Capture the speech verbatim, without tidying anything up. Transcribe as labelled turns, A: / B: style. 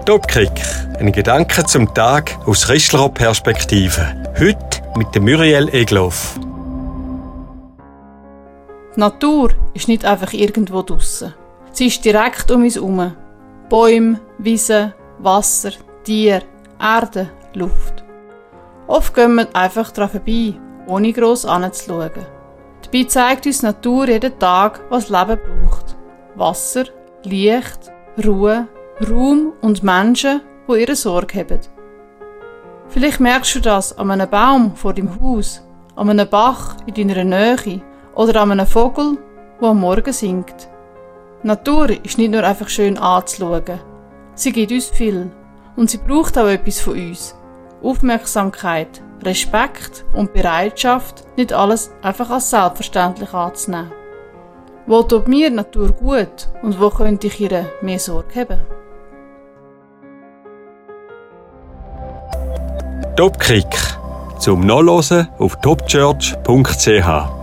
A: Topkick. Ein Gedanke zum Tag aus Christlicher Perspektive. Heute mit dem Muriel Egloff.
B: Die Natur ist nicht einfach irgendwo draussen. Sie ist direkt um uns herum. Bäume, Wiesen, Wasser, Tiere, Erde, Luft. Oft gehen wir einfach daran vorbei, ohne gross anzuschauen. Dabei zeigt uns die Natur jeden Tag, was Leben braucht. Wasser, Licht, Ruhe, Raum und Menschen, die ihre Sorge haben. Vielleicht merkst du das an einem Baum vor deinem Haus, an einem Bach in deiner Nähe oder an einem Vogel, der am Morgen singt. Die Natur ist nicht nur einfach schön anzuschauen. Sie gibt uns viel und sie braucht auch etwas von uns. Aufmerksamkeit, Respekt und Bereitschaft, nicht alles einfach als selbstverständlich anzunehmen. Wo tut mir die Natur gut und wo könnte ich ihr mehr Sorge haben?
A: Topkick. Zum Nachlesen auf topchurch punkt c h.